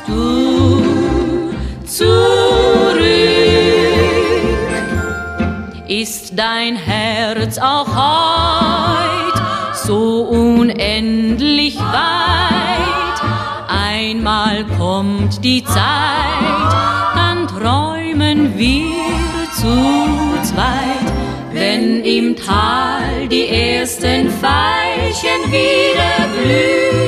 du zurück. Ist dein Herz auch heut so unendlich weit? Einmal kommt die Zeit, dann träumen wir zu zweit, wenn im Tal die ersten Veilchen wieder blühen.